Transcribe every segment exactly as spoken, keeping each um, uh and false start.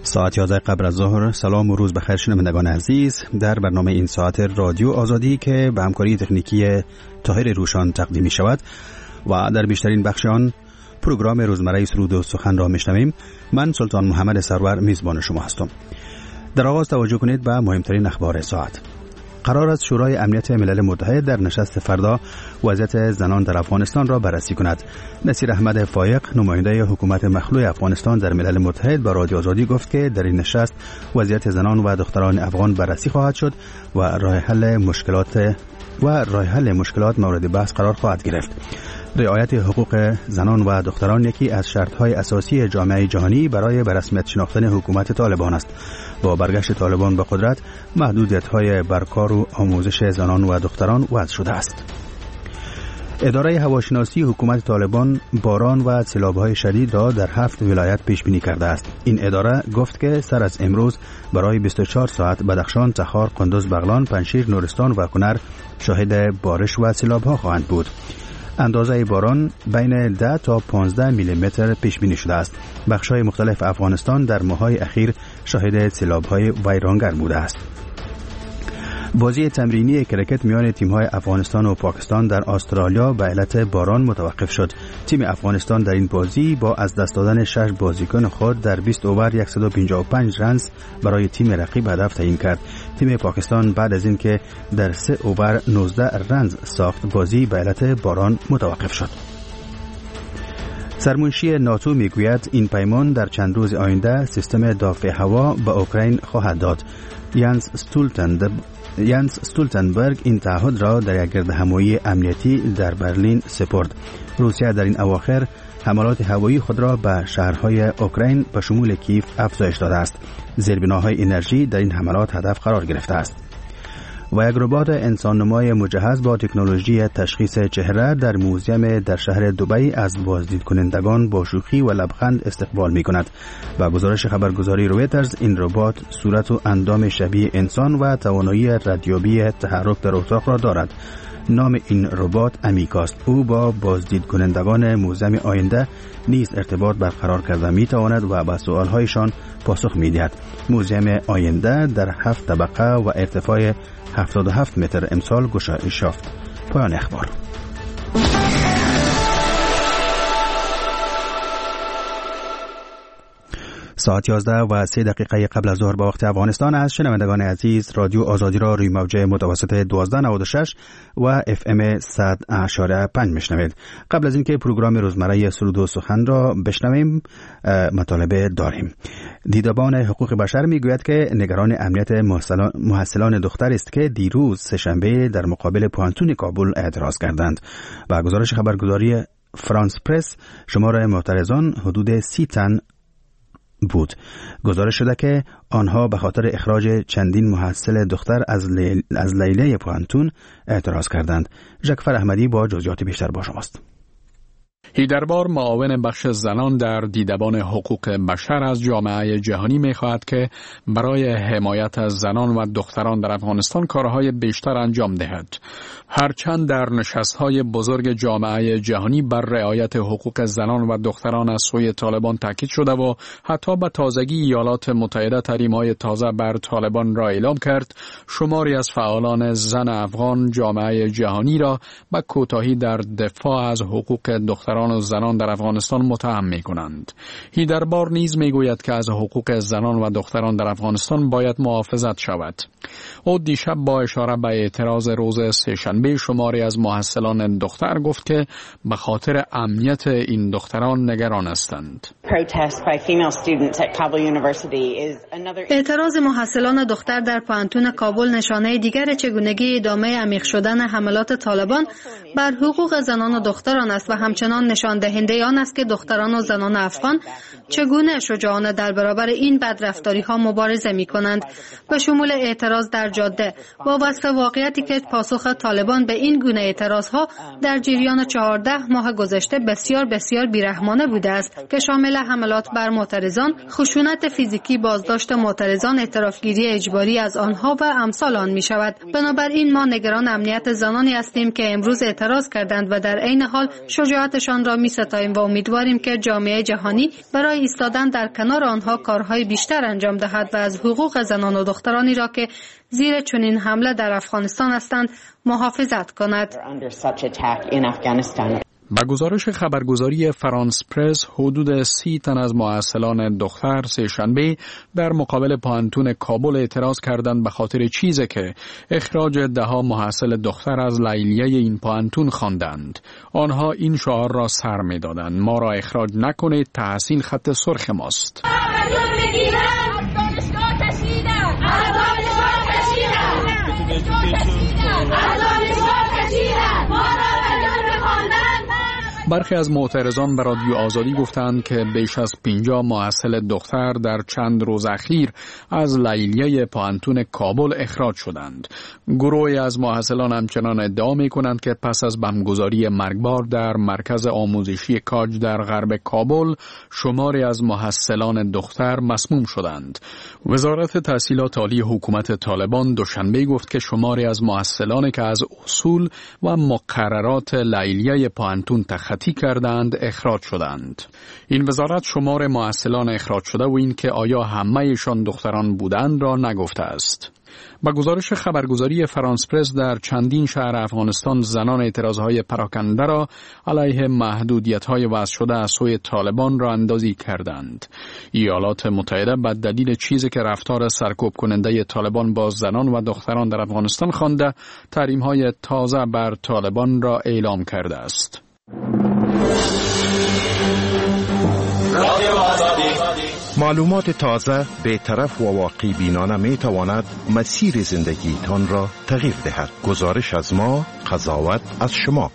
ساعت یازده قبل از ظهر. سلام و روز بخیر شنوندگان عزیز. در برنامه این ساعت رادیو آزادی که به همکاری تکنیکی طاهر روشان تقدیم می شود و در بیشترین بخش آن پروگرام روزمره سرود و سخن را میشنویم، من سلطان محمد سرور میزبان شما هستم. در آغاز توجه کنید به مهمترین اخبار ساعت. قرار است شورای امنیت ملل متحد در نشست فردا وضعیت زنان در افغانستان را بررسی کند. نصیر احمد فایق، نماینده حکومت مخلوع افغانستان در ملل متحد، با رادیو آزادی گفت که در این نشست وضعیت زنان و دختران افغان بررسی خواهد شد و راه حل مشکلات و راه حل مشکلات مورد بحث قرار خواهد گرفت. رعایت حقوق زنان و دختران یکی از شرط‌های اساسی جامعه جهانی برای به رسمیت شناختن حکومت طالبان است. با برگشت طالبان به قدرت، محدودیت‌های بر کار و آموزش زنان و دختران وضع شده است. اداره هواشناسی حکومت طالبان باران و سیلاب‌های شدید را در هفت ولایت پیش بینی کرده است. این اداره گفت که سر از امروز برای بیست و چهار ساعت بدخشان، تخار، قندوز، بغلان، پنجشیر، نورستان و کنر شاهد بارش و سیلاب‌ها خواهند بود. اندازه باران بین ده تا پانزده میلیمتر پیش بینی شده است. بخش‌های مختلف افغانستان در ماه‌های اخیر شاهد سیلاب‌های ویرانگر بوده است. بازی تمرینی کرکت میان تیم‌های افغانستان و پاکستان در استرالیا به علت باران متوقف شد. تیم افغانستان در این بازی با از دست دادن شش بازیکن خود در بیست اوور صد و پنجاه و پنج رنز برای تیم رقیب هدف تعیین کرد. تیم پاکستان بعد از اینکه در سه اوور نوزده رنز ساخت، بازی به علت باران متوقف شد. سرمنشی ناتو میگوید این پیمان در چند روز آینده سیستم دفاع هوا به اوکراین خواهد داد. یانس استولتنبرگ یانس استولتنبرگ این تعهد را در یک گردهمایی امنیتی در برلین سپرد. روسیه در این اواخر حملات هوایی خود را به شهرهای اوکراین به شمول کیف افزایش داده است. زیربناهای انرژی در این حملات هدف قرار گرفته است. و یک ربات انسان نمای مجهز با تکنولوژی تشخیص چهره در موزیم در شهر دبی از بازدید کنندگان با شوخی و لبخند استقبال می کند. با گزارش خبرگزاری رویترز، این ربات صورت و اندام شبیه انسان و توانایی ردیابی تحرک در اتاق را دارد. نام این ربات امیکاست. او با بازدید کنندگان موزیم آینده نیز ارتباط برقرار کرده می تواند و به سوالهایشان پاسخ می دهد. موزیم آینده در هفت طبقه و ارتفاع هفتاد و هفت متر امسال گشایش یافت. پایان اخبار. ساعت یازده و سه دقیقه قبل از ظهر به وقت افغانستان است. شنوندگان عزیز، رادیو آزادی را روی موج متوسط دوازده نود و شش و اف ام صد اشاره پنج میشنوید. قبل از اینکه پروگرام روزمره سرود و سخن را بشنویم، مطالبه داریم. دیدبان حقوق بشر میگوید که نگران امنیت محصلان دختر است که دیروز سه‌شنبه در مقابل پوانتون کابل اعتراض کردند. و گزارش خبرگزاری فرانس پرس، شمار معترضان حدود سی تن بود. گزارش شده که آنها به خاطر اخراج چندین محصل دختر از, لیل... از لیله پوانتون اعتراض کردند. جعفر احمدی با جزئیات بیشتر با شماست. هیدربار، معاون بخش زنان در دیدبان حقوق بشر از جامعه جهانی می‌خواهد که برای حمایت از زنان و دختران در افغانستان کارهای بیشتر انجام دهد. هرچند در نشست‌های بزرگ جامعه جهانی بر رعایت حقوق زنان و دختران از سوی طالبان تاکید شده و حتی به تازگی ایالات متحده تحریم‌های تازه بر طالبان را اعلام کرد، شماری از فعالان زن افغان جامعه جهانی را به کوتاهی در دفاع از حقوق دختران و زنان در افغانستان متهم می کنند. هیدربار نیز می گوید که از حقوق زنان و دختران در افغانستان باید محافظت شود. او دیشب با اشاره به اعتراض روز سه‌شنبه شماری از محصلان دختر گفت که به خاطر امنیت این دختران نگران هستند. اعتراض محصلان دختر در پوانتون کابل نشانه دیگر چگونگی ادامه عمیق شدن حملات طالبان بر حقوق زنان و دختران است و همچنان نشان دهنده آن است که دختران و زنان افغان چگونه شجاعانه در برابر این بدرفتاری ها مبارزه می کنند. به شمول اعتراض در جاده با وصف واقعیتی که پاسخ طالبان به این گونه اعتراض ها در جریان چهارده ماه گذشته بسیار بسیار بیرحمانه بوده است که شامل حملات بر معترضان، خشونت فیزیکی، بازداشت معترضان، اعترافگیری اجباری از آنها و امثال آن می شود. بنابراین ما نگران امنیت زنانی هستیم که امروز اعتراض کردند و در عین حال شجاعتشان ایشان را می ستاییم و امیدواریم که جامعه جهانی برای ایستادن در کنار آنها کارهای بیشتر انجام دهد و از حقوق زنان و دخترانی را که زیر چنین حمله در افغانستان هستند محافظت کند. با گزارش خبرگزاری فرانس پرس، حدود سی تن از معسلان دختر سه‌شنبه در مقابل پانتون کابل اعتراض کردند به خاطر چیزی که اخراج ده‌ها معسل دختر از لیلیه این پانتون خواندند. آنها این شعار را سر می‌دادند: ما را اخراج نکنید، تحصیل خط سرخ ماست. برخی از معترضان به رادیو آزادی گفتند که بیش از پنجاه معسل دختر در چند روز اخیر از لیلیه پانتون کابل اخراج شدند. گروهی از معسلان همچنان ادعا می کنند که پس از بمبگذاری مرگبار در مرکز آموزشی کاج در غرب کابل، شماری از معسلان دختر مسموم شدند. وزارت تحصیلات عالی حکومت طالبان دوشنبه گفت که شماری از معسلانی که از اصول و مقررات لیلیه پانتون تخطی کردند اخراج شدند. این وزارت شمار معسلان اخراج شده و این که آیا همه‌شان دختران بودند را نگفته است. با گزارش خبرگزاری فرانس پرس، در چندین شهر افغانستان زنان اعتراضهای پراکنده را علیه محدودیت‌های وضع شده از سوی طالبان را اندازی کردند. ایالات متحده به دلیل چیزی که رفتار سرکوب کننده طالبان با زنان و دختران در افغانستان خوانده، تحریم‌های تازه بر طالبان را اعلام کرده است. معلومات تازه، بی‌طرف و واقع بینانه می تواند مسیر زندگیتان را تغییر دهد. گزارش از ما، قضاوت از شما.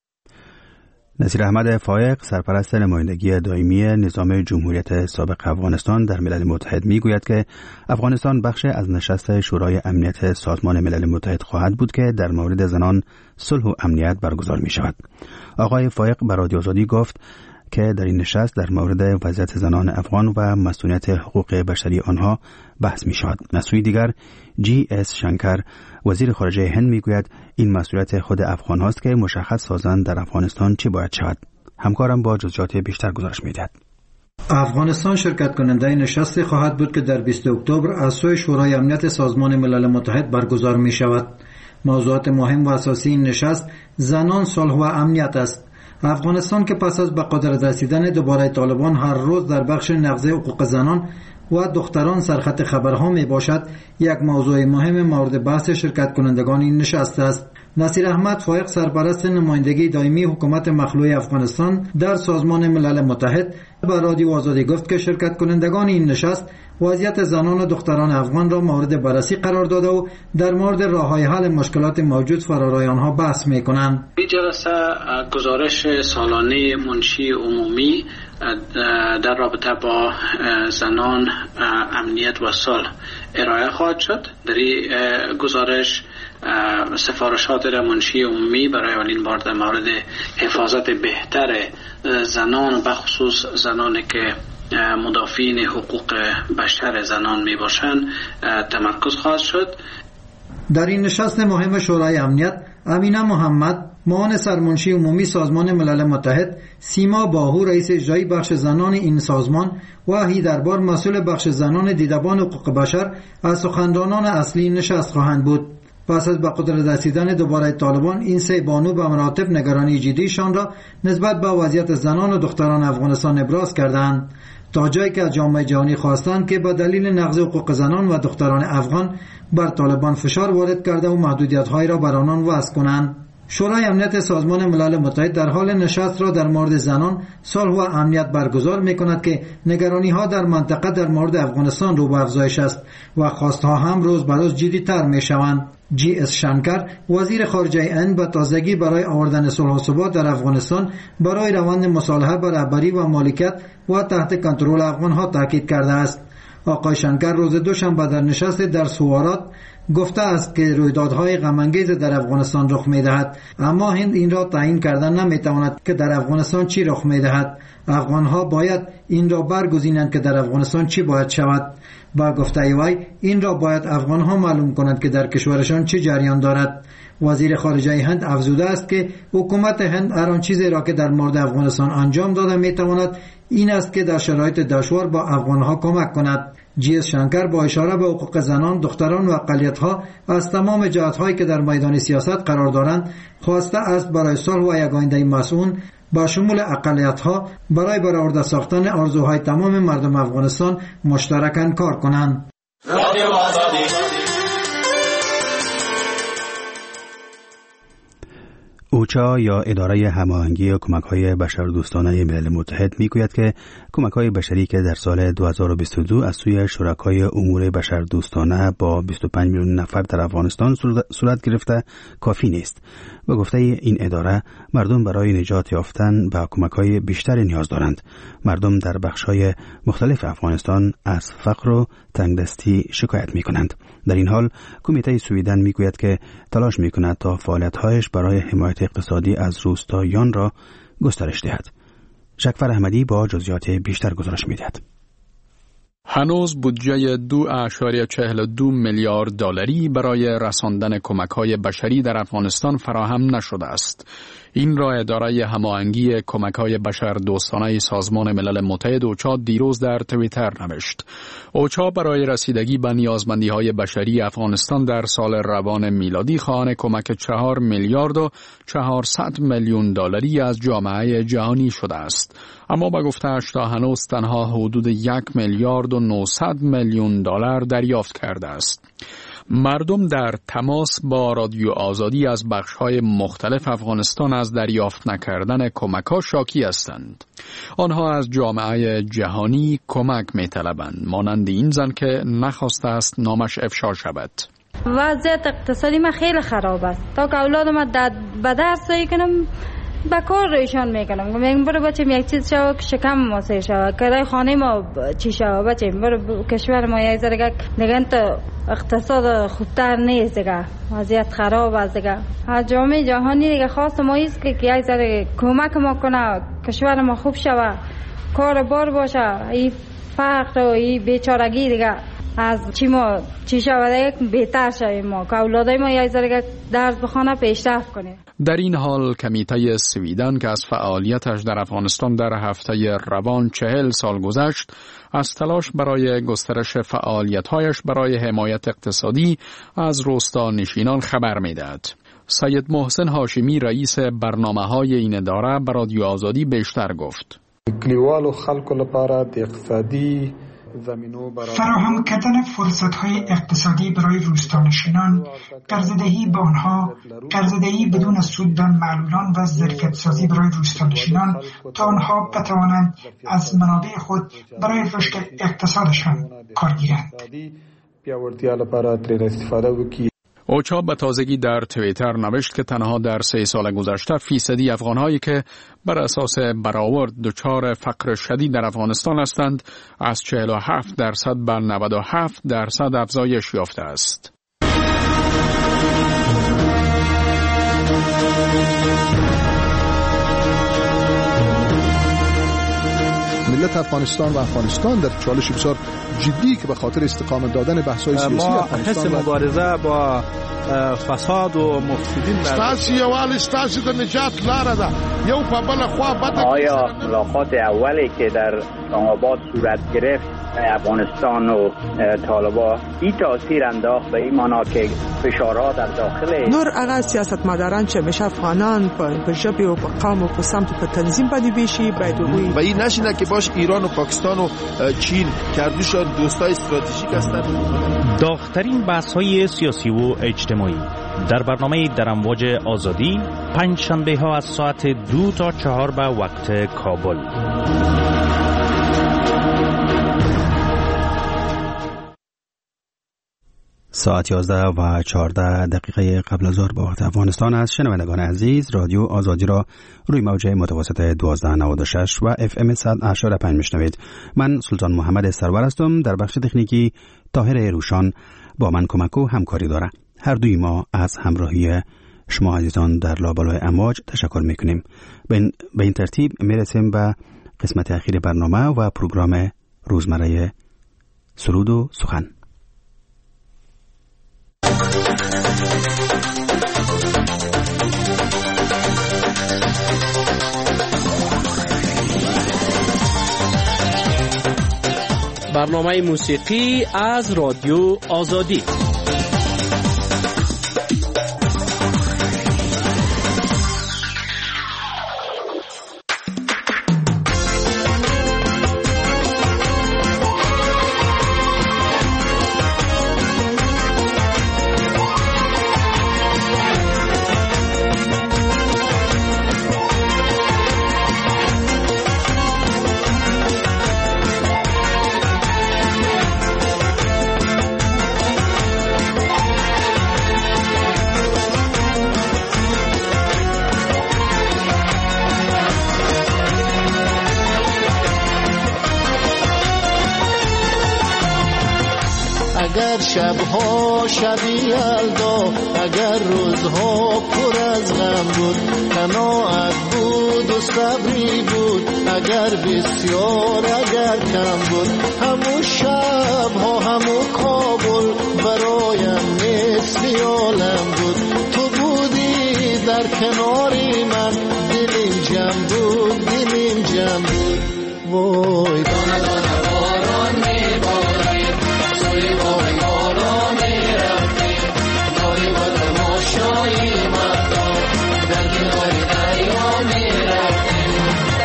نصیر احمد فایق، سرپرست نمایندگی دائمی نظام جمهوریت سابق افغانستان در ملل متحد، می گوید که افغانستان بخش از نشست شورای امنیت سازمان ملل متحد خواهد بود که در مورد زنان، صلح و امنیت برگزار می شود. آقای فایق به رادیو آزادی گفت که در این نشست در مورد وضعیت زنان افغان و مسئولیت حقوق بشری آنها بحث می شود. از سوی دیگر، جی اس شنکر، وزیر خارجه هند، می گوید این مسئولیت خود افغان هاست که مشخص سازند در افغانستان چی باید شود. همکارم با جزئیات بیشتر گزارش می دهد. افغانستان شرکت کننده نشست خواهد بود که در بیست اکتبر از سوی شورای امنیت سازمان ملل متحد برگزار می شود. موضوعات مهم و اساسی این نشست زنان، صلح و امنیت است. افغانستان که پس از به قدرت رسیدن دوباره طالبان هر روز در بخش نقض حقوق زنان و دختران سرخط خبرها می باشد، یک موضوع مهم مورد بحث شرکت کنندگان این نشست است. نصیر احمد فایق، سرپرست نمایندگی دائمی حکومت مخلوع افغانستان در سازمان ملل متحد، به رادیو آزادی گفت که شرکت کنندگان این نشست وضعیت زنان و دختران افغان را مورد بررسی قرار داده و در مورد راه‌های حل مشکلات موجود فرارای آنها بحث می‌کنند. این جلسه گزارش سالانه منشی عمومی در رابطه با زنان، امنیت و صلح ارائه خواهد شد. در این گزارش سفارشات منشی عمومی برای اولین بار در مورد حفاظت بهتر زنان و بخصوص زنانی که مدافعین حقوق بشر زنان می باشند تمرکز خواهد شد. در این نشست مهم شورای امنیت، امینه محمد، معاون سرمنشی عمومی سازمان ملل متحد، سیما باهو، رئیس اجرایی بخش زنان این سازمان و هیدربار، مسئول بخش زنان دیدبان حقوق بشر، از سخنرانان اصلی نشست خواهند بود. پس از به قدرت رسیدن دوباره طالبان، این سه بانو به مراتب نگرانی جدیشان را نسبت به وضعیت زنان و دختران افغانستان ابراز کردند، تا جایی که از جامعه جهانی خواستند که به دلیل نقض حقوق زنان و دختران افغان بر طالبان فشار وارد کرده و محدودیت‌هایی را بر آنان وضع کنند. شورای امنیت سازمان ملل متحد در حال نشست را در مورد زنان، صلح و امنیت برگزار می‌کند که نگرانی‌ها در منطقه در مورد افغانستان رو به افزایش است و خواست‌ها هم روز به روز جدی‌تر می‌شوند. جی اس شنکر، وزیر خارجه هند، به تازگی برای آوردن صلح و ثبات در افغانستان برای روند مصالحه بر رهبری و مالکیت و تحت کنترل افغان‌ها تاکید کرده است. آقای شنکر روز دوشنبه در نشست در سوارات گفته است که رویدادهای غم‌انگیز در افغانستان رخ می‌دهد، اما هند این را تعیین کردن نمی‌تواند که در افغانستان چی رخ می‌دهد. افغان‌ها باید این را برگزینند که در افغانستان چی باید شود. با گفته وی، این را باید افغان‌ها معلوم کنند که در کشورشان چه جریان دارد. وزیر خارجه هند افزوده است که حکومت هند هر آن چیزی را که در مورد افغانستان انجام داده میتواند این است که در شرایط دشوار با افغانها کمک کند. جی اس شنکر با اشاره به حقوق زنان، دختران و اقلیت‌ها از تمام جهت‌هایی که در میدان سیاست قرار دارند خواسته است برای صلح و یک آینده مسئول با شمول اقلیت‌ها برای برآورده ساختن آرزوهای تمام مردم افغانستان مشترکاً کار کنند. اوچا یا اداره هماهنگی کمک‌های بشردوستانه ملل متحد میگوید که کمک‌های بشری که در سال دو هزار و بیست و دو از سوی شرکای امور بشردوستانه با بیست و پنج میلیون نفر در افغانستان صورت گرفته کافی نیست. به گفته این اداره مردم برای نجات یافتن به کمک‌های بیشتری نیاز دارند. مردم در بخش‌های مختلف افغانستان از فقر و تنگدستی شکایت می‌کنند. در این حال کمیته سویدن میگوید که تلاش می‌کند تا فعالیت‌هایش برای حمایت اقتصادی از روستاییان را گسترش دهد. شکفر احمدی با جزئیات بیشتر گزارش می‌دهد. هنوز بودجه دو اعشاریه چهل و دو میلیارد دلاری برای رساندن کمک‌های بشری در افغانستان فراهم نشده است. این را اداره هماهنگی کمک‌های بشردوستانه سازمان ملل متحد اوچا دیروز در توییتر نوشت. اوچا برای رسیدگی به نیازمندی‌های بشری افغانستان در سال روان میلادی خواهان کمک چهار میلیارد و چهارصد میلیون دلاری از جامعه جهانی شده است. اما با گفته‌اش تا هنوز تنها حدود یک میلیارد و نهصد میلیون دلار دریافت کرده است. مردم در تماس با رادیو آزادی از بخش‌های مختلف افغانستان از دریافت نکردن کمک‌ها شاکی هستند. آنها از جامعه جهانی کمک می‌طلبند، مانند این زن که نخواسته است نامش افشا شود. وضعیت اقتصادی ما خیلی خراب است. تا که اولادم به درس کنم با کار رویشان میکنم. میگم برو بچه‌م یک چیز شو که شکم ما سیر شو، کرای خانه ما چی شو بچه‌م، برو کشور ما یه ذره دیگه تو اقتصاد خوبتر نیست دیگه، وضعیت خراب است دیگه. از جامعه جهانی دیگه خواست ما است که یک ذره کمک ما کنه، کشور ما خوب شود، کار بار باشه، این فقر و این بیچارگی دیگه از چی ما چی شود بهتر شویم، ما که اولادای ما یک ذره درس بخونه پیشرفت کنیم. در این حال کمیته سویدن که از فعالیتش در افغانستان در هفته روان چهل سال گذشت، از تلاش برای گسترش فعالیت‌هایش برای حمایت اقتصادی از روستا نشینان خبر می‌دهد. سید محسن هاشمی رئیس برنامه‌های این اداره به رادیو آزادی بیشتر گفت. کلیوالو خلکو لپاره د اقتصادی فراهم کردن فرصت‌های اقتصادی برای روستانشینان، قرضه‌دهی به آنها، قرضه‌دهی بدون سود به معلولان و ظرفیت‌سازی برای روستانشینان تا آنها بتوانند از منابع خود برای رشد اقتصادشان کار گیرند. اوچا به تازگی در توییتر نوشت که تنها در سه سال گذشته فیصدی افغانهایی که بر اساس برآورد دچار فقر شدید در افغانستان هستند از چهل و هفت درصد به نود و هفت درصد افزایش یافته است. ملت افغانستان و افغانستان در چالش بسیار جدی که به خاطر استقامت دادن بحث‌های سیاسی افغانستان ما حس مبارزه با فساد و مفسدین ستاسو یوال ستاسو د نجات لاره ده یو په بل خوا بده. آیا ملاقات اولی که در آباد صورت گرفت افغانستان و طالبان این تاثیر انداخت به این معنا که فشارها در داخل نور هغه سیاستمداران چې همیشه افغانان په ژبه او په قوم او په سمت په تنظیم باندې بیشي باید وي و این نشینه که باش ایران و پاکستان و چین کردوشان دوستای استراتژیک هستند. داغ‌ترین بحث‌های سیاسی و اجتماعی در برنامه در امواج آزادی پنج شنبه ها از ساعت دو تا چهار به وقت کابل. ساعت یازده و چهارده دقیقه قبل از ظهر به وقت افغانستان است. شنوندگان عزیز، رادیو آزادی را روی موج متوسط دوازده نود و شش و اف ام صد و هشتاد و پنج میشنوید. من سلطان محمد سرور هستم. در بخش تکنیکی طاهر روشان با من کمک و همکاری داره. هر دوی ما از همراهی شما عزیزان در لابلای امواج تشکر میکنیم. به این ترتیب میرسیم به قسمت اخیر برنامه و پروگرام روزمره سرود و سخن. برنامه موسیقی از رادیو آزادی. اگر شبها شبی یلدا، اگر روزها پر از غم بود، قناعت بود و صبری بود، اگر بسیار اگر کم بود، همون شبها همون کابل برایم مثل عالم بود. تو بودی در کناری من، دلیم جمع بود، دلیم جمع بود. وای دانه دانه باران میبارید، سوی باغ یارا میرفتیم، داری و تماشایی مردم در کنار دریا میرفتیم.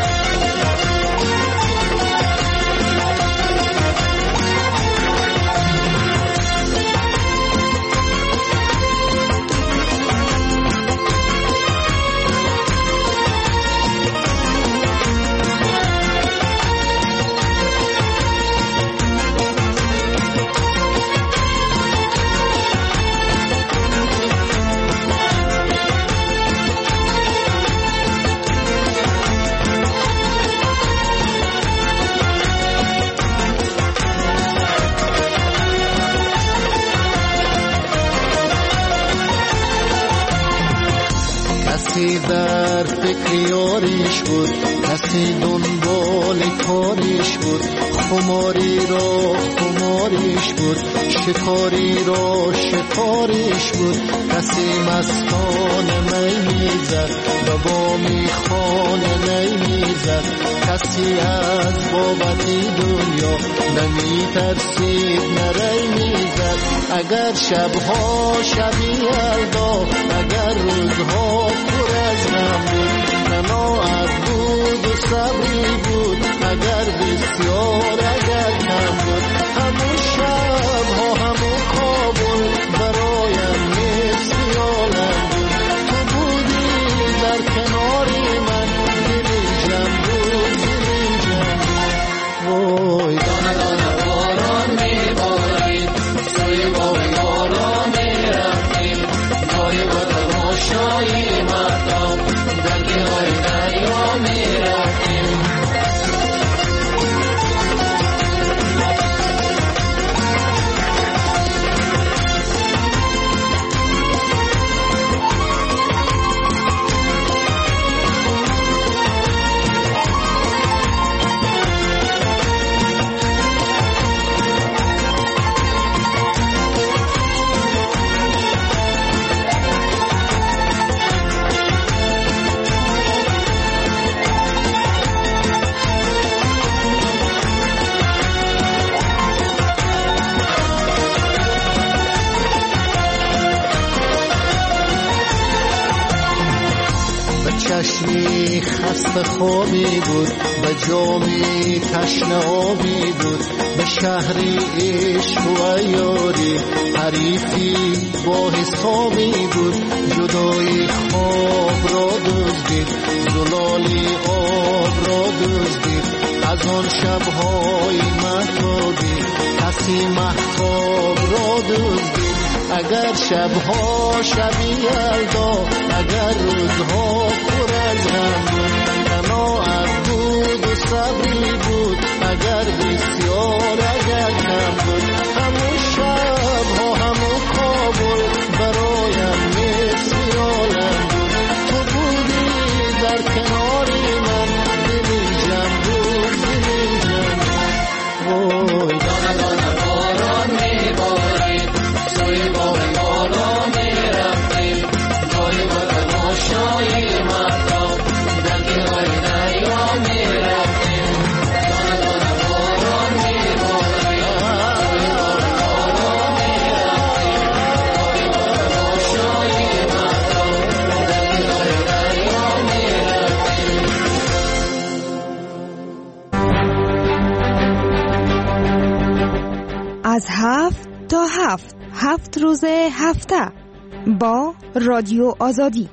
کسی در فکر یاریش بود، کسی دنبال کاریش بود، خماری را خماریش بود، شکاری را شکاریش بود. کسی مستانه می میزد، به بامی خانه نی میزد، کسی از بابتی دنیا نمی ترسید نری میزد. اگر شبها شبی یلدا، اگر روزها پر از غم بود، قناعت بود و صبری بود، اگر بسیار اگر کم بود، همون شبها همون کابل برایم مثل عالم بود. تو بودی در کناری من، دلیم جمع بود، دلیم جمع بود. وای دانه دانه باران میبارید، سوی باغ یارا میرفتیم، داری و تماشایی مردم در کنار دریا میرفتیم. چشمی خسته خوابی بود، به جامی تشنه آبی بود، به شهری عشق و یاری حریفی با حسابی بود. جدای خواب را دزدید، زلالی آب را دزدید، از آن شبهای مهتابی کسی مهتاب را دزدید. اگر شبها شبی یلدا، اگر روزها پر از غم بود، قناعت بود و صبری بود، اگر بسیار اگر کم بود، همون شبها همون کابل برایم مثل عالم بود. تو بودی در کناری من، دلیم جمع بود، دلیم جمع بود. وای دانه دانه باران میبارید، سوی باغ یارا میرفتیم، داری و هفت روز هفته با رادیو آزادی.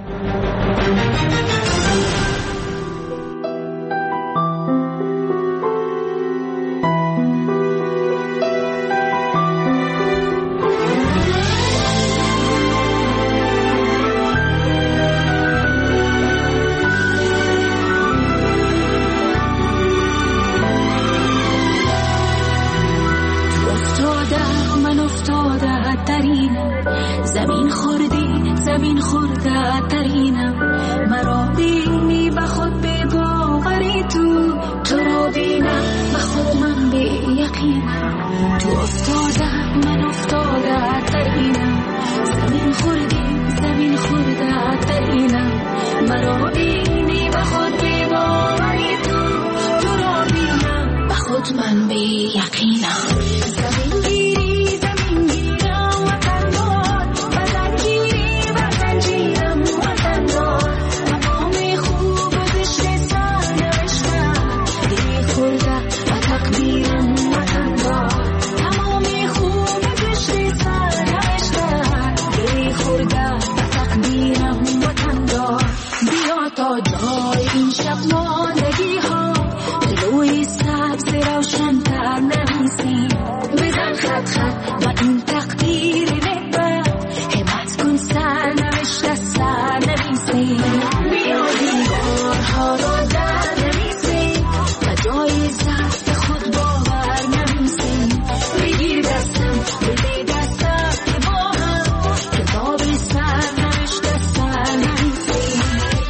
زمین خوردی زمین خورده ترینم، مرا بینی به خود به باوری، تو تو را بینم به خود من به یقینم. تو افتاده من افتاده ترینم، زمین خوردی زمین خورده ترینم، مرا بینی به خود به باوری، تو تو را بینم به خود من به یقینم. زمین گیری زمین گیرم وطن دار، وطن گیری وطن جیرم وطن دار، تمام خوب و زشت سر نوشتم، دلی خورده و تقدیرم وطن دار، تمام خوب و زشت سر نوشتم، دلی خورده و تقدیرم وطن دار. بیا تا جای این شب ماندگی ها، روی سبز روشن تر نویسیم، بزن خط خط و این تقدیر نبرد، همت کن سر نوشته سر نویسیم، بیا دیوارها را در نویسیم و جای ضعف خود باور نویسیم، بگیر دستم بده دستم که با هم کتاب سر نوشته سر نویسیم.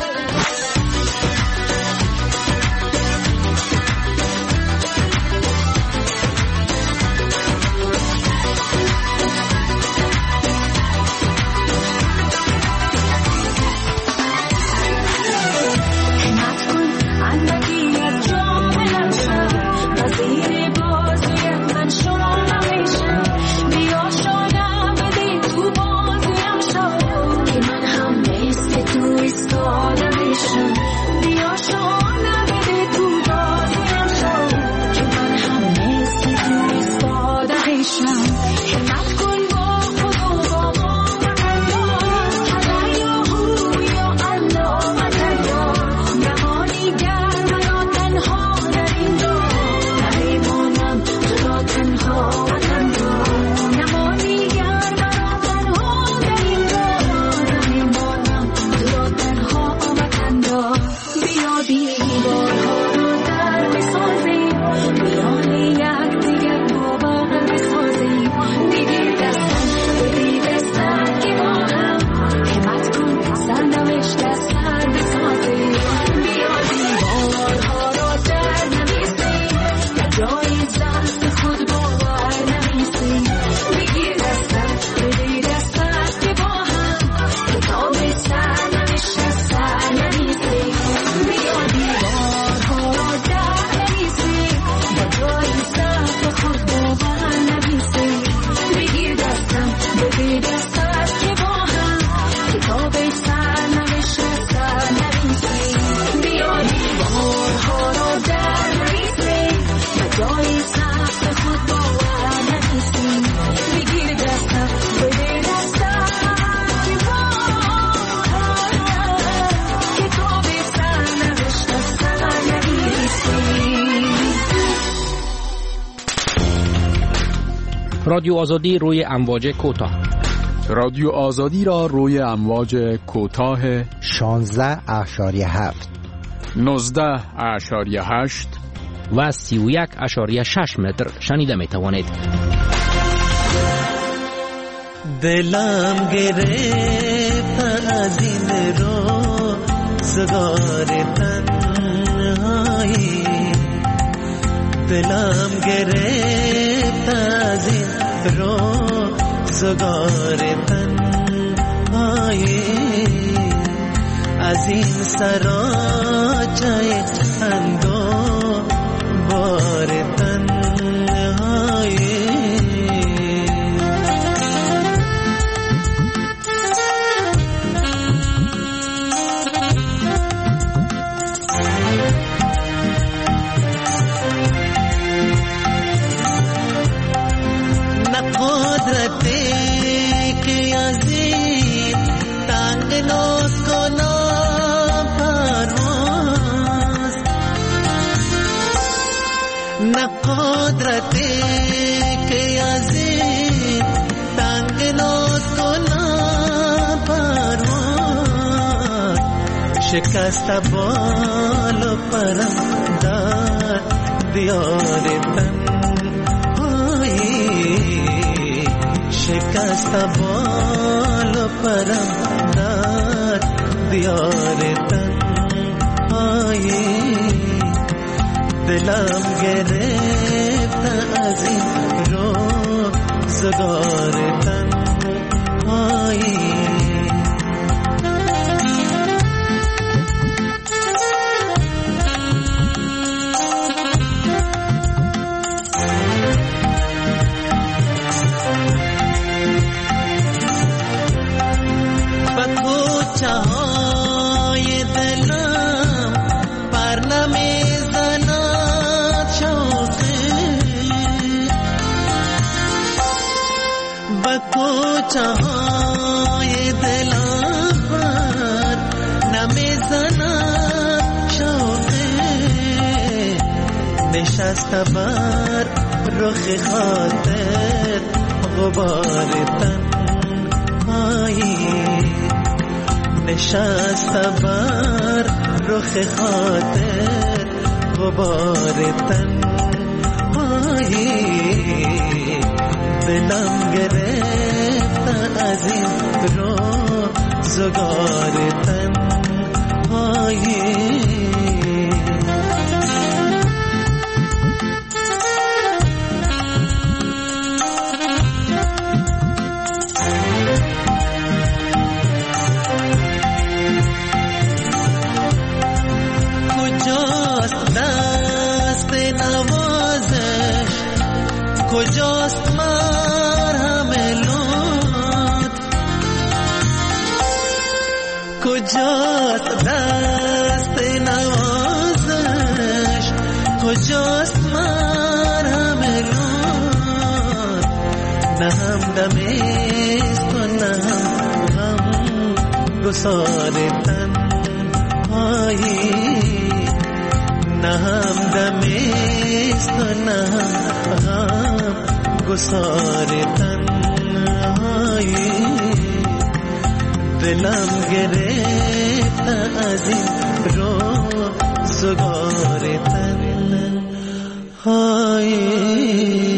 رادیو آزادی روی امواج کوتاه. رادیو آزادی را روی امواج کوتاه شانزده اشاریه هفت، نوزده اشاریه هشت و سی و یک اشاریه شش متر شنیده می توانید. دلم گرفت از این روزگار تنهایی، دلم گرفت از این روزگار تنهایی، از این سراچه اندو بار تنهایی. قدرت شکست بال و پرم در دیار تنهایی شکست بال و پرم در دیار تنهایی دلم گرفت از این روزگار تنهایی چاهای دلم پر نمیزند شوقی با کوچه‌های دلم پر نمیزند شوقی نشسته بر رخ خاطر غبار تنهایی نشسته بر رخ خاطر غبار تنهایی دلم گرفت از این روزگار تنهایی کجاست مرهم لطف کجاست دست نوازش کجاست مرهم لطف نه هم دمیست و نه هم غم گسار تنهایی نه هم دمیست و نه هم غم گسار تنهایی دلم گرفت از این روزگار تنهایی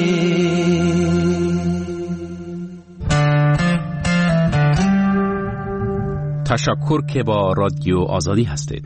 تشکر که با رادیو آزادی هستید.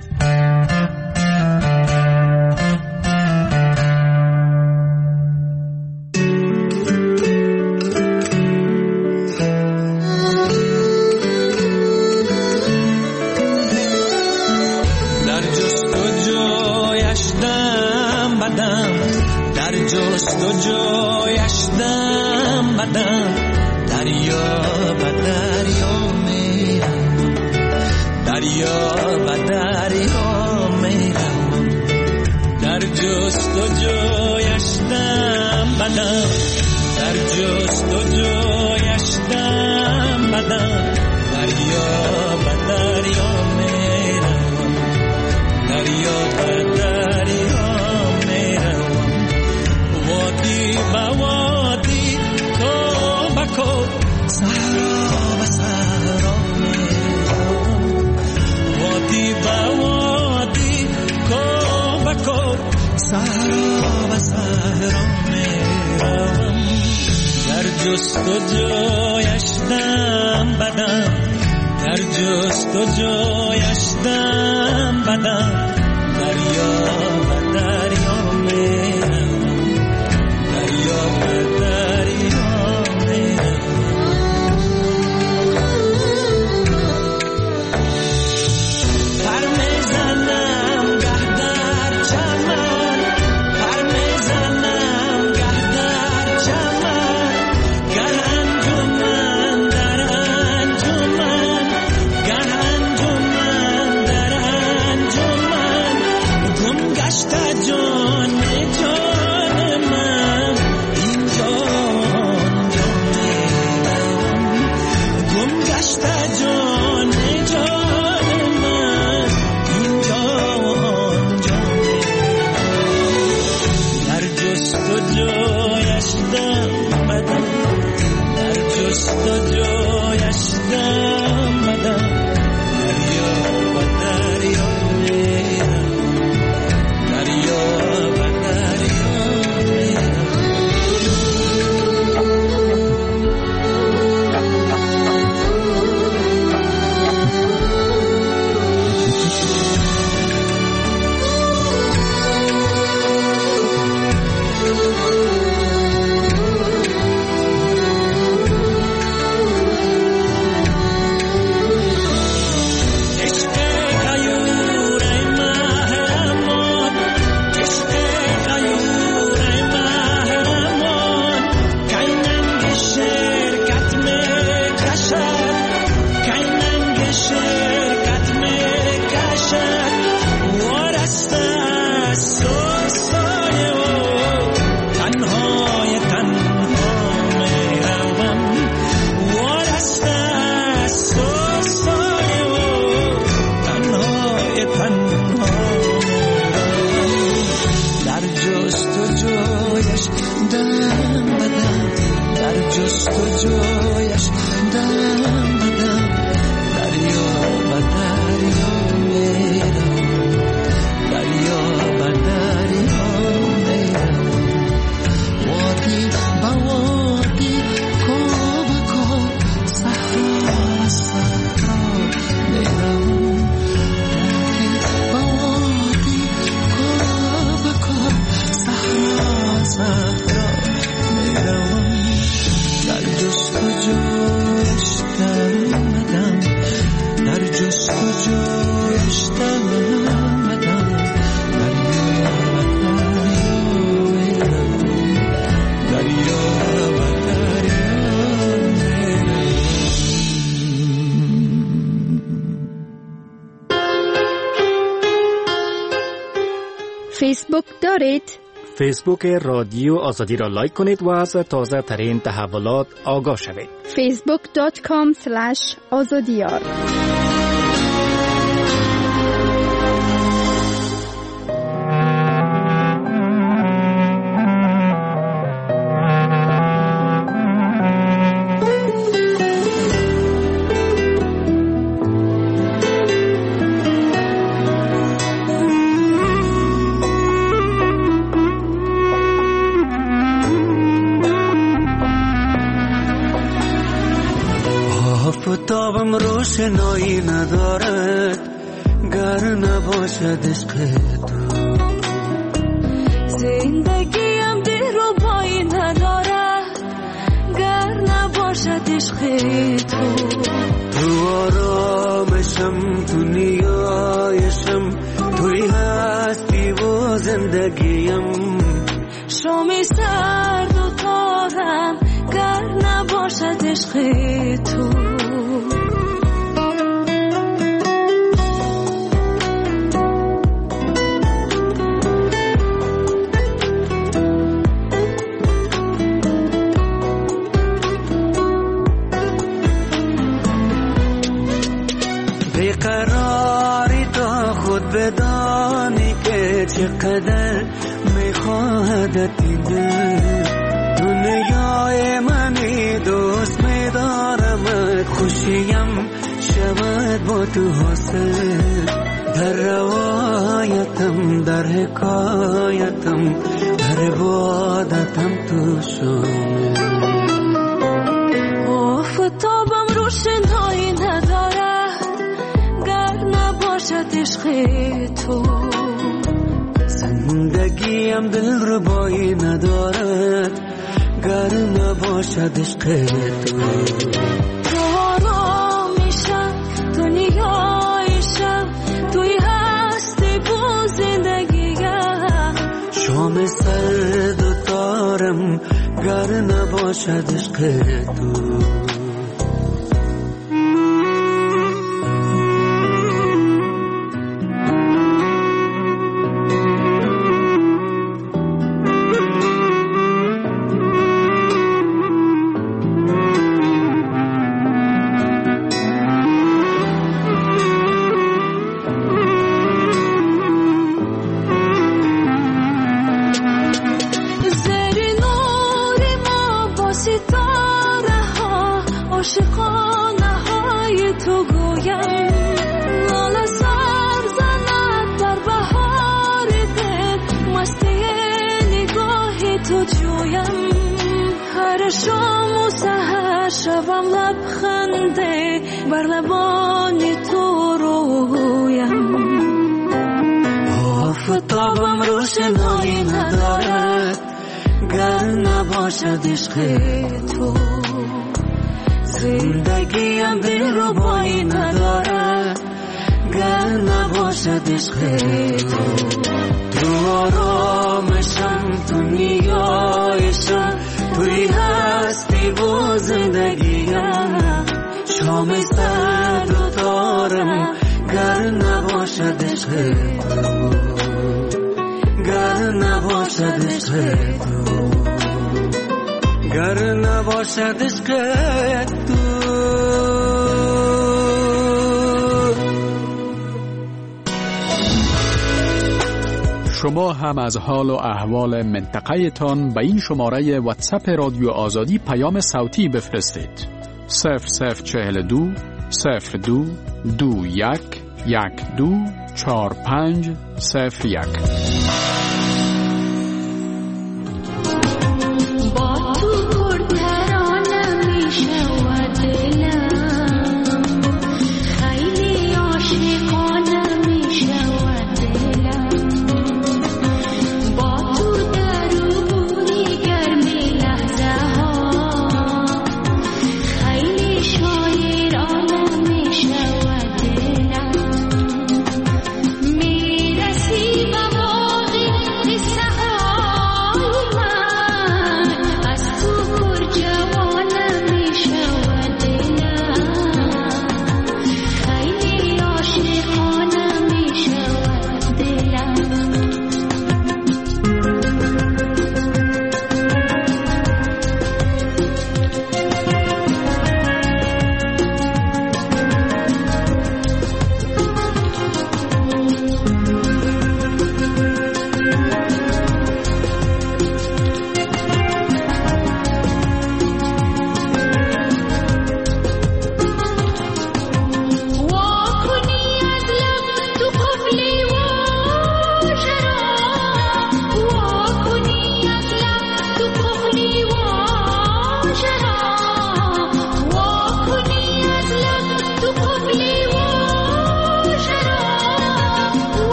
فیسبوک دارید؟ فیسبوک رادیو آزادی را لایک کنید و از تازه ترین تحولات آگاه شوید. فیسبوک دات کام اسلش آزادیار. آفتابم روشنایی ندارد گر نباشد عشق تو. زندگیم دلربایی ندارد گر نباشد عشق تو. تو آرامشم، تو نیایشم، توی هستی و زندگیم. شامی سرد و تارم گر نباشد عشق تو. بیقراری تا خود بدانی که چقدر میخواهد دیده. دنیای منی دوست میدارم، خوشیم شود با تو حاصل. در روایتم، در حکایتم، در عبادتم تو شامل. آفتابم روشنایی ندارد گر نباشد عشق تو. زندگیم دلربایی ندارد گر نباشد عشق تو. تو آرامیشم، تو نیایشم، توی هستی با زندگیم. شام سرد و تارم گر نباشد عشق تو. بر لبان تو رویم. آفتابم روشنایی ندارد گر نباشد عشق تو. زندگیم دلربایی ندارد گر نباشد عشق تو. تو آرامشم، تو نیایشم، توی هستی و زندگیم. شام سرد و تارم گر نباشد عشق تو. گر نباشد عشق تو. گر نباشد عشق تو. شما هم از حال و احوال منطقه تان به این شماره واتساپ رادیو آزادی پیام صوتی بفرستید. صفر صفر چهل دو صفر دو دو یک یک دو چهار پنج صفر یک. میرسی بابا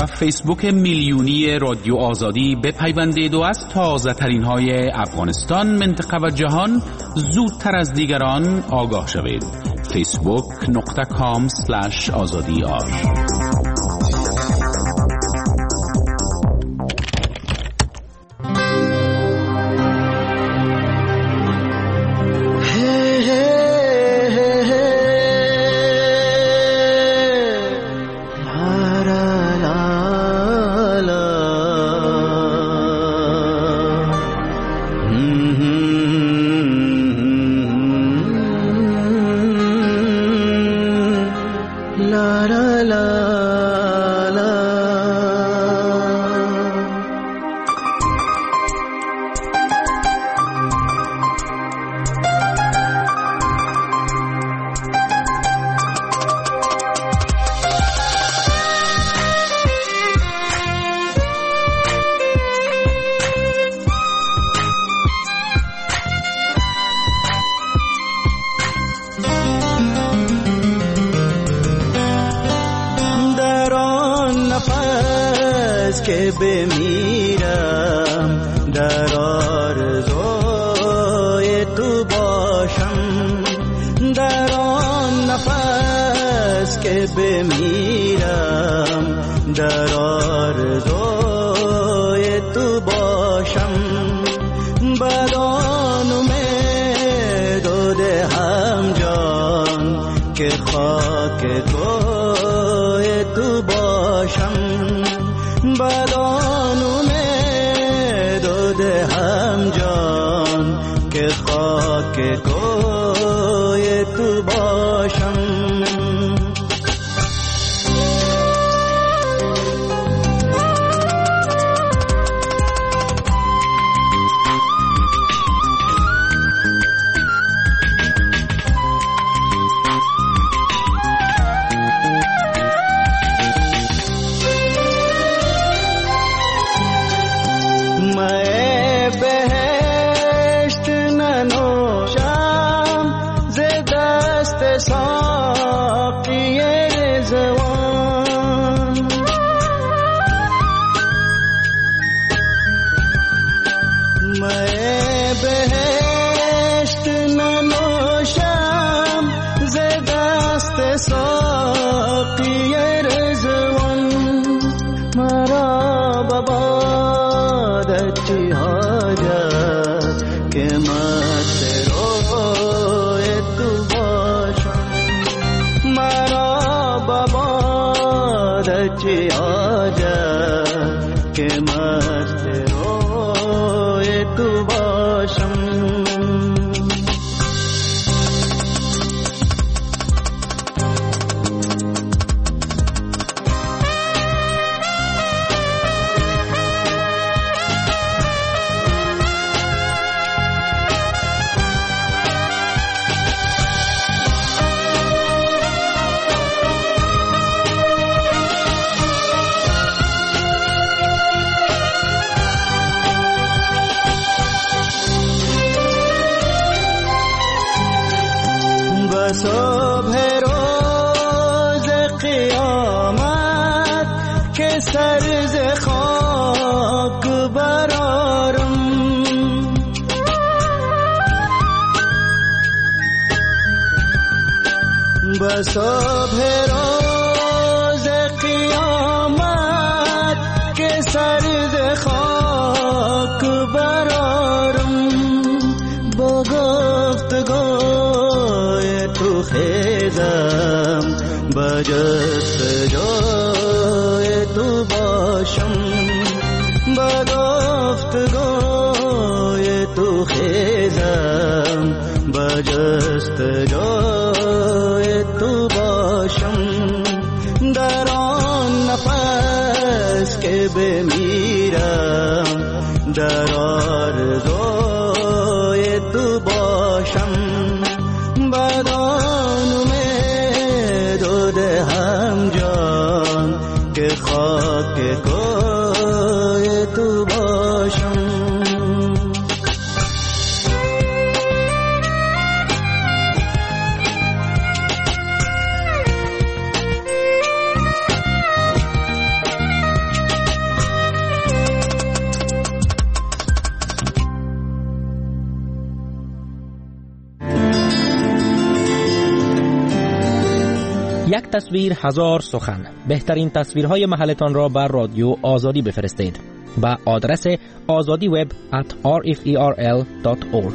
و فیسبوک میلیونی رادیو آزادی بپیوندید و از تازه ترین های افغانستان، منطقه و جهان زودتر از دیگران آگاه شوید. فیسبوک نقطه کام سلش آزادی آر. که بمیرم در آرزوی تو باشم، در آن نفس که بمیرم در آرزوی تو باشم، بدان امید و دهم جان که خاک کوی تو باشم، بدان امید و دهم جان که خاک کوی تو باشم. صبح روز قیامت که سر ز خاک برارم، به صبح روز قیامت که سر ز خاک برارم، با گفتگوی تو خیزم به جستجوی تو باشم، به گفتگوی تو خیزم به جستجوی تو باشم، در آن نفس که بمیرم در آرزوی تو باشم، بدان امید و دهم جان که خاک کوی تو باشم. یک تصویر هزار سخن. بهترین تصویرهای محلتان را بر رادیو آزادی بفرستید با آدرس azadi web at r f e r l dot org.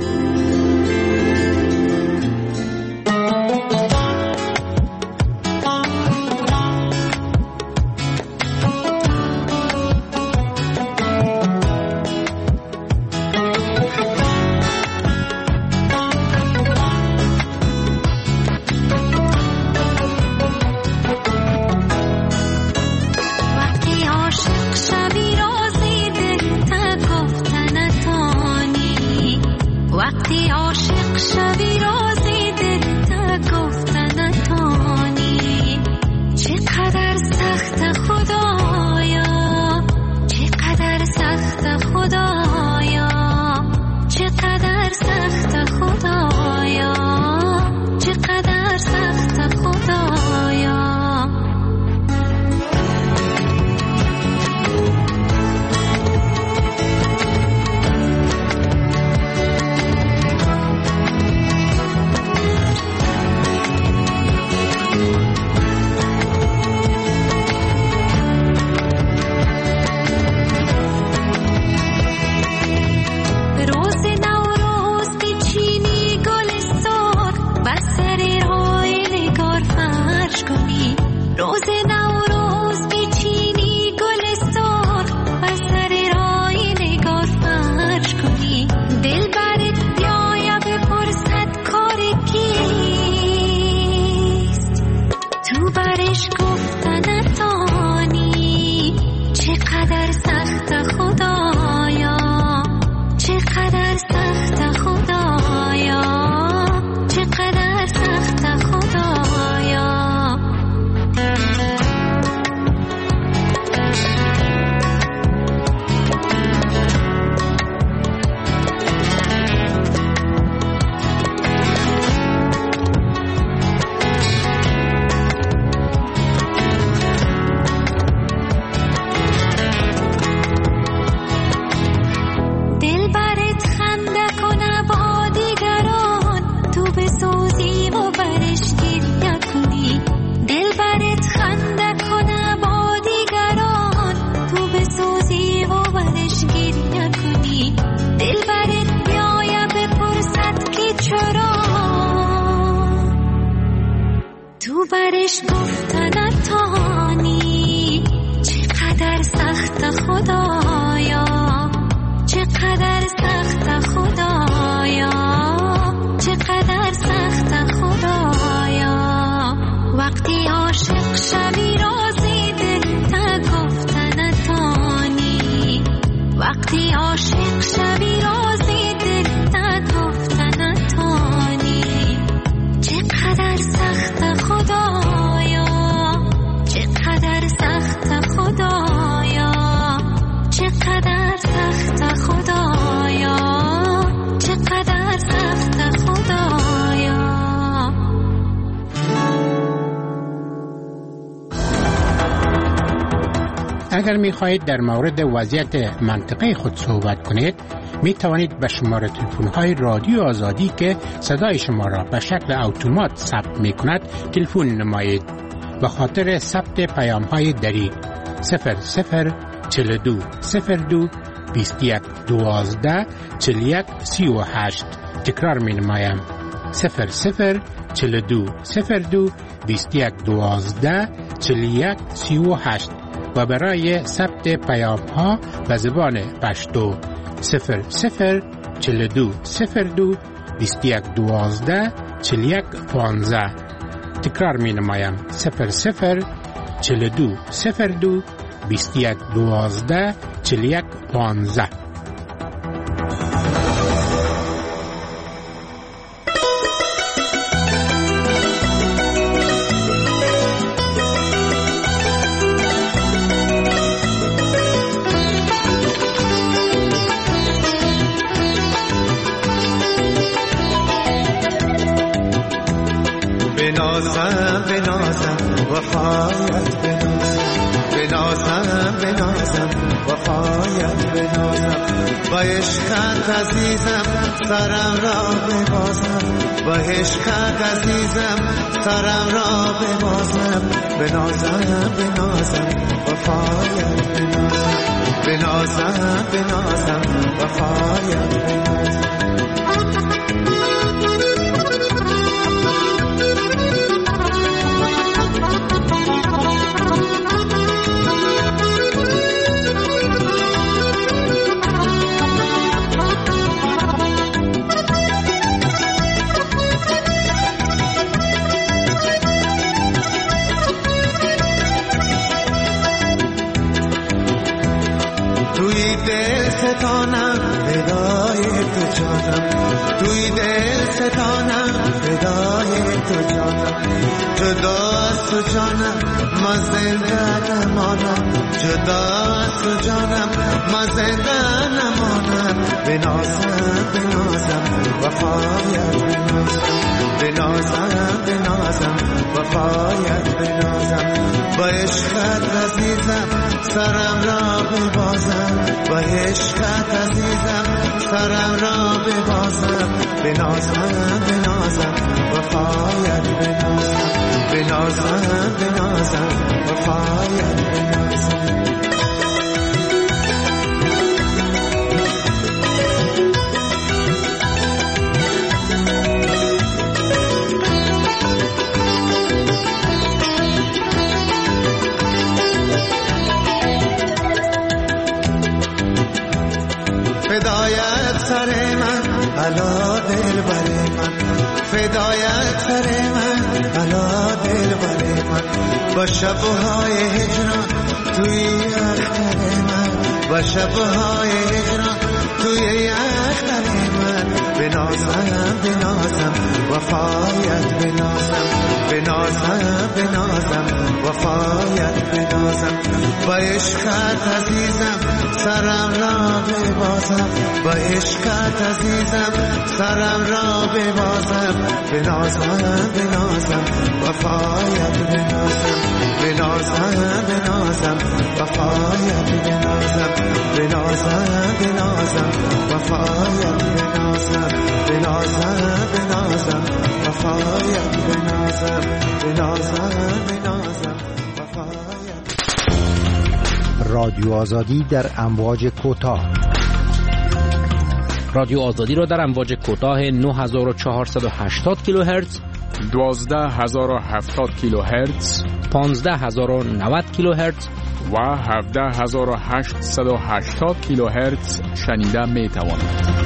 اگر می خواهید در مورد وضعیت منطقه خود صحبت کنید، می توانید به شماره تلفن های رادیو آزادی که صدای شما را به شکل اتومات ثبت می کند تلفن نمایید. به خاطر ثبت پیام های دری صفر صفر چهل و دو صفر دو بیست و یک دوازده چهل و یک سی و هشت. تکرار می نمایم صفر صفر چهل و دو صفر دو بیست و یک دوازده چهل و یک سی و هشت. و برای ثبت پیام ها به زبان پشتو صفر صفر چهل و دو صفر دو بیست و یک دوازده چهل و یک پانزده. تکرار می نمایم صفر صفر چهل و دو صفر دو بیست و یک دوازده چهل و یک پانزده. بنازم بنازم وفایت بنازم بنازم بنازم وفایت بنازم با عشقت عزیزم سرم را ببازم با عشقت عزیزم سرم را ببازم بنازم بنازم وفایت بنازم بنازم بنازم وفایت بنازم ستانم فدای تو جانم توی دل ستانم فدای تو جانم جدا از تو جانم ما زنده نمانم جدا از تو جانم ما زنده نمانم بنازم بنازم وفایت بنازم بنازم بنازم وفایت بنازم با عشقت عزیزم سرم را ببازم با عشقت عزیزم سرم را ببازم بنازم بنازم وفایت بنازم بنازم بنازم وفایت بنازم فدایت سر من علا دل بر من فدایت سر من علا دل بر من با شبهای هجران توی اختر من با شبهای هجران توی اختر من بنازم بنازم وفایت بنازم بنازم بنازم وفایت بنازم با عشقت عزیزم سرم را ببازم با عشقت عزیزم سرم را ببازم بنازم بنازم وفایت بنازم بنازم بنازم وفایت بنازم بنازم بنازم وفایت بنازم بنازم بنازم وفایت بنازم بنازم بنازم وفایت. رادیو آزادی در امواج کوتاه. رادیو آزادی را در امواج کوتاه نه هزار و چهارصد و هشتاد کیلوهرتز، دوازده هزار و هفتاد کیلوهرتز، پانزده هزار و نود کیلوهرتز و هفده هزار و هشتصد و هشتاد کیلوهرتز شنیده می توانید.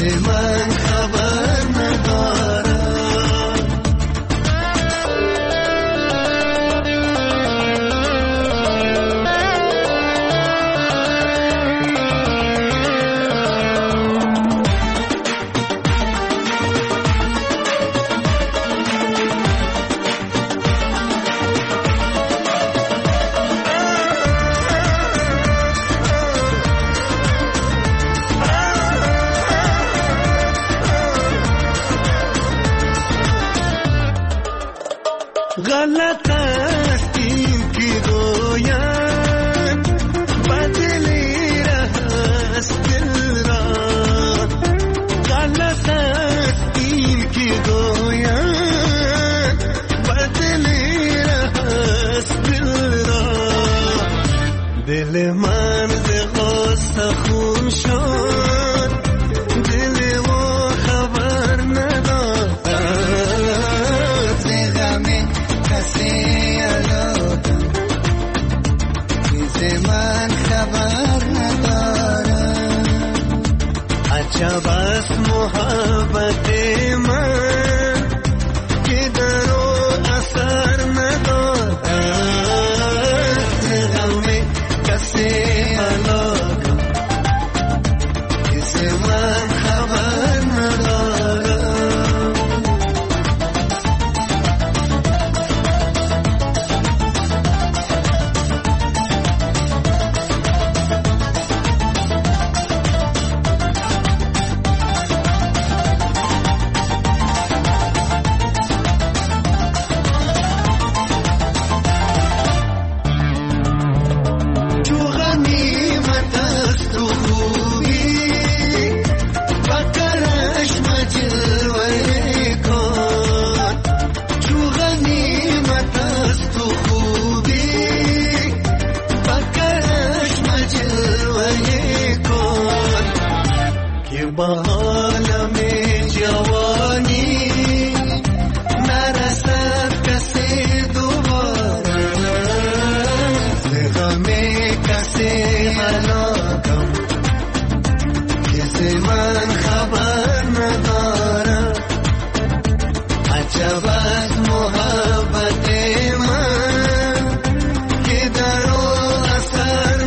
دل من خبر نداره. غلط است این که گویم بدلی است دل را. غلط است این که گویم بدلی است دل را. دل من ز غصه خون شد، دل و خبر ندارد. ز غم کسی الودم ز من خبر ندارد. عجب است محبت من که در او اثر ندارد. ز غم کسی الودم ز من خبر ندارد.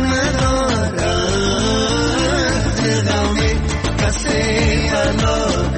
I love